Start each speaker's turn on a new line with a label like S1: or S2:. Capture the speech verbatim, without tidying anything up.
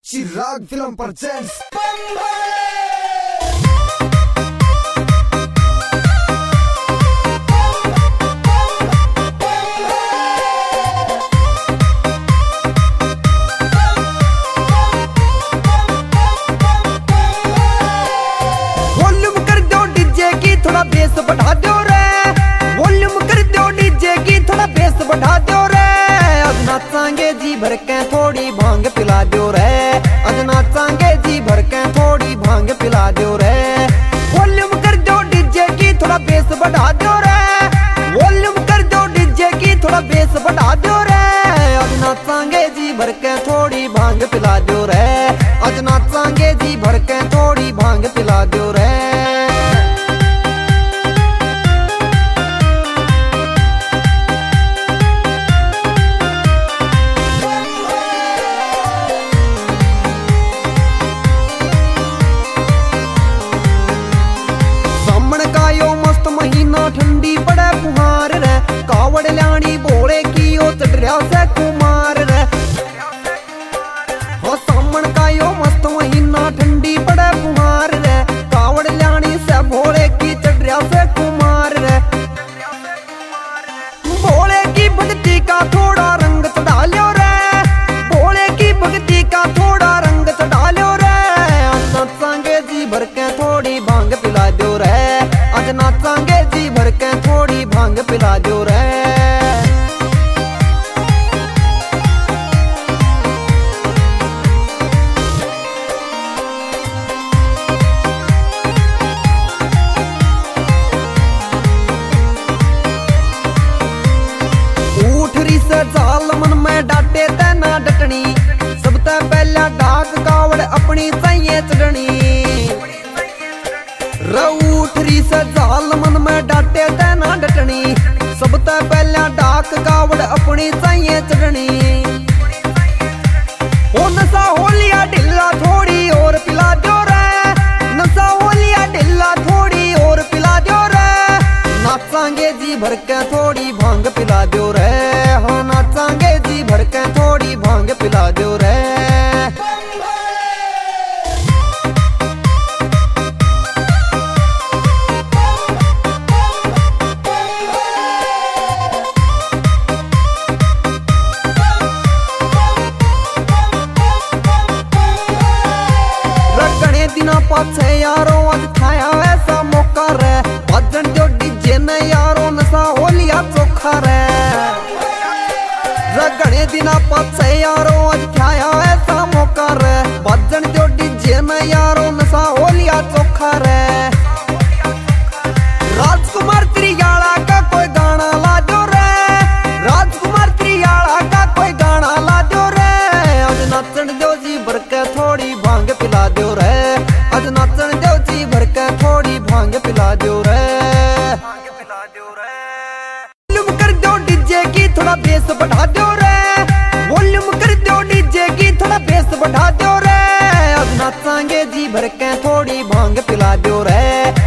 S1: चिराग film presents.
S2: Volume कर दो DJ की थोड़ा बेस बढ़ा दो रे। वॉल्यूम कर दो डीजे की थोड़ा बेस बढ़ा दो रे। आज नाचांगे जी भर के थोड़ी भांग पिला दो रे। आज नाचांगे जी भर के थोड़ी भांग पिला दो रे। वॉल्यूम कर दो डीजे की थोड़ा बेस बढ़ा दो रे। वॉल्यूम कर दो डीजे की थोड़ा बेस बढ़ा दो रे। आज नाचांगे जी भर के थोड़ी भांग पिला दो रे। आज नाचांगे जी भर के थोड़ी भांग पिला दो रे। ठंडी पड़े फुहार रे। कावड़ लानी बोले की ओ चढ़िया से कुमार रे। हाँ सामन का यो मस्त महीना ठंडी पड़े फुहार रे। कावड़ लानी से भोले की चढ़िया से कुमार रे। भोले की भक्ति का थोड़ा रंग चढ़ा लो रे। भोले की भक्ति का थोड़ा रंग चढ़ा लो रे। आज नाचांगे जी भर के थोड़ी भांग पिला दो रे। आज नाचांगे जी भर के थोड़ी भांग पिला दो रे। ऊठरी से जाल मन में डाटे ते ना डटनी। सबसे पहला डाक कावड़ अपनी सही चढ़नी। रऊठरी से जाल मन में डाटे ते ना डटनी। सबसे पहला डाक कावड़ अपनी सही चढ़नी। ओ नशा हो लिया ढिल्ला थोड़ी और पिला दो रे। नशा हो लिया ढिल्ला थोड़ी और पिला दो रे। नाचांगे जी भर के थोड़ी भांग पिला दो रे। हाँ नाचांगे जी भर के थोड़ी भांग पिला दो रे। दिना पाछे यारो आज खाया ऐसा मौका रे। भजन जो डीजे ने यारो नशा हो लिया चोखा रे। रगड़े दिना पाछे यारो आज खाया ऐसा मौका रे। भजन जो डीजे ने यारो नशा हो लिया चोखा रे। राजकुमार त्रियाला का कोई गाना ला दो रे। राजकुमार त्रियाला का कोई गाना ला दो रे। आज नाचन दो जी भर के थोड़ी भांग पिला दो रे। आज नाचन दो जी भर के थोड़ी भांग पिला दो रे। वॉल्यूम कर दो डीजे की थोड़ा बेस बढ़ा दो रे। वॉल्यूम कर दो डीजे की थोड़ा बेस बढ़ा दो रे। आज नाचांगे जी भर के थोड़ी भांग पिला दो रे।